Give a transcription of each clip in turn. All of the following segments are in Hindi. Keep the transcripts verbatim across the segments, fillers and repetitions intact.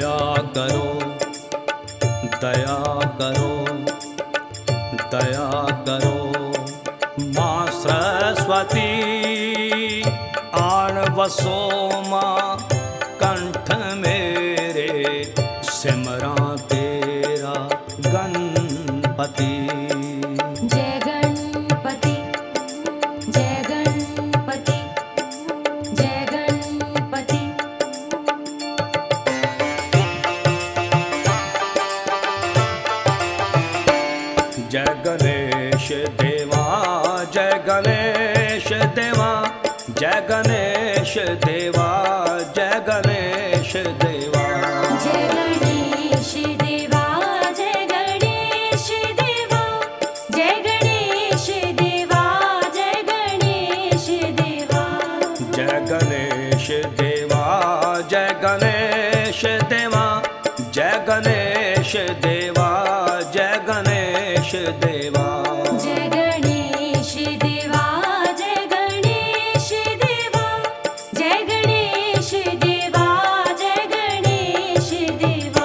दया करो दया करो दया करो माँ सरस्वती आन वसो माँ कंठ मेरे सिमरा तेरा गणपति। जय गणपति जय गणपति जय गणपति। जय गणेश देवा जय गणेश देवा जय गणेश देवा जय गणेश देवा। जय गणेश देवा जय गणेश देवा जय गणेश देवा जय गणेश देवा। जय गणेश देवा जय गणेश देवा जय गणेश देवा जय गणेश देवा। जय गणेश देवा जय गणेश देवा जय गणेश देवा जय गणेश देवा।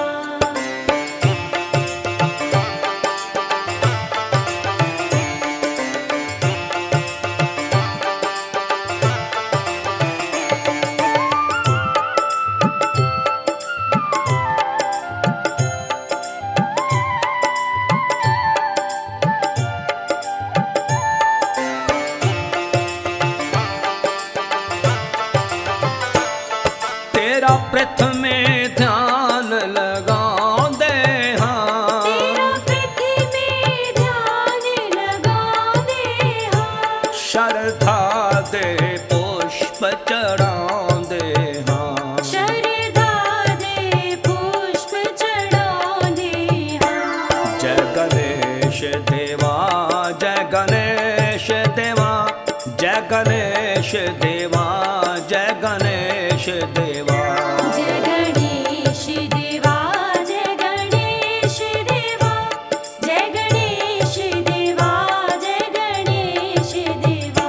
तेरा प्रथम में ध्यान लगा दे हाँ तेरा पृथ्वी में ध्यान लगा दे हाँ। श्रद्धा दे पुष्प चढ़ा दे हाँ शरधा दे पुष्प चढ़ा दे हाँ। जय गणेश देवा जय गणेश देवा जय गणेश देवा जय गणेश देवा। जय गणेश देवा जय गणेश देवा जय गणेश देवा जय गणेश देवा।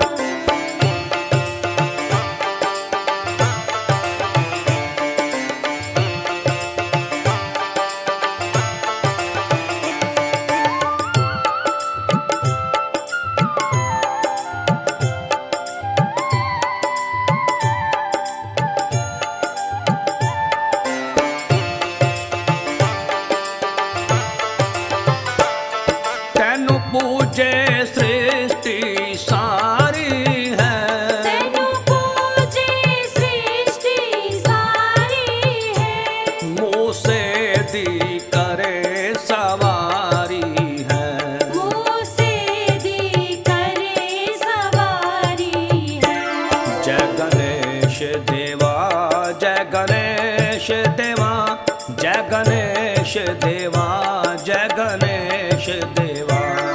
तेनु पूजे सृष्टि सारी है तेनु पूजे सृष्टि सारी है। मुँह से दी करे सवारी है मुँह से दी करे सवारी है। जय गणेश देवा जय गणेश देवा जय गणेश देवा जय गणेश देवा।